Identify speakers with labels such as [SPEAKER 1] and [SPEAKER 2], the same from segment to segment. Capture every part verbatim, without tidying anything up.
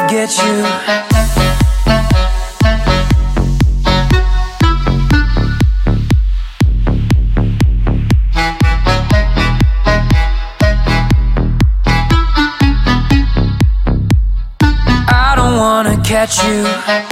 [SPEAKER 1] forget you. I don't wanna catch you.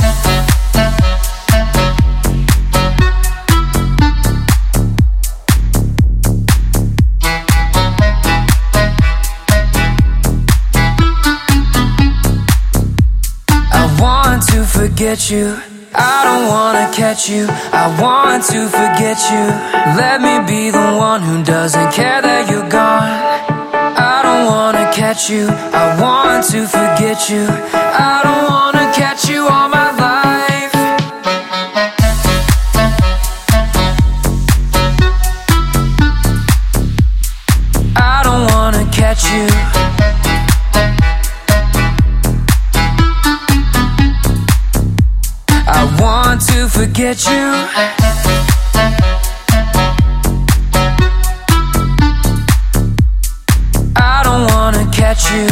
[SPEAKER 1] To forget you, I don't wanna catch you. I want to forget you. Let me be the one who doesn't care that you're gone. I don't wanna catch you. I want to forget you. I don't wanna catch you all my life. I don't wanna catch you. I want to forget you. I don't wanna catch you.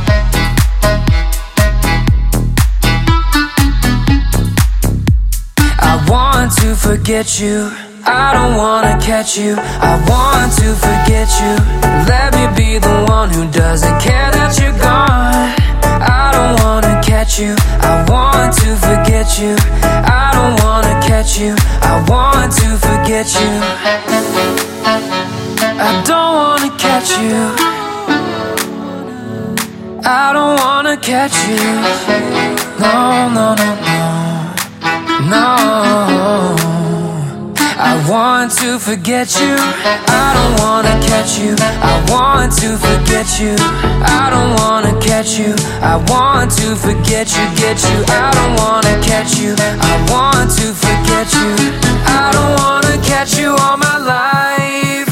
[SPEAKER 1] I want to forget you. I don't wanna catch you. I want to forget you. Let me be the one who doesn't care that you're gone. I don't wanna catch you. I want to forget you. I don't wanna catch you. I want to forget you. I don't wanna catch you. I don't wanna catch you. No, no, no, no. No. I want to forget you. I don't wanna catch you. I want to forget you. I don't wanna catch you. I want to forget you, get you. I don't wanna catch you. I want to forget you. I don't wanna catch you all my life.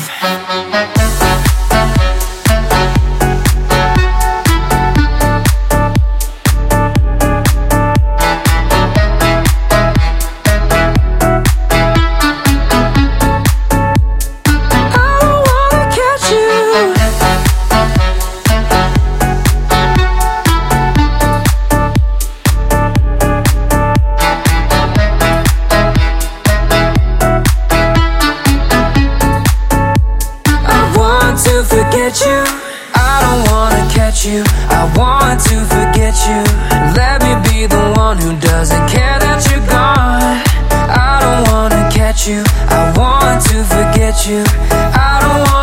[SPEAKER 1] Forget you. I don't wanna catch you. I want to forget you. Let me be the one who doesn't care that you're gone. I don't wanna catch you. I want to forget you. I don't wanna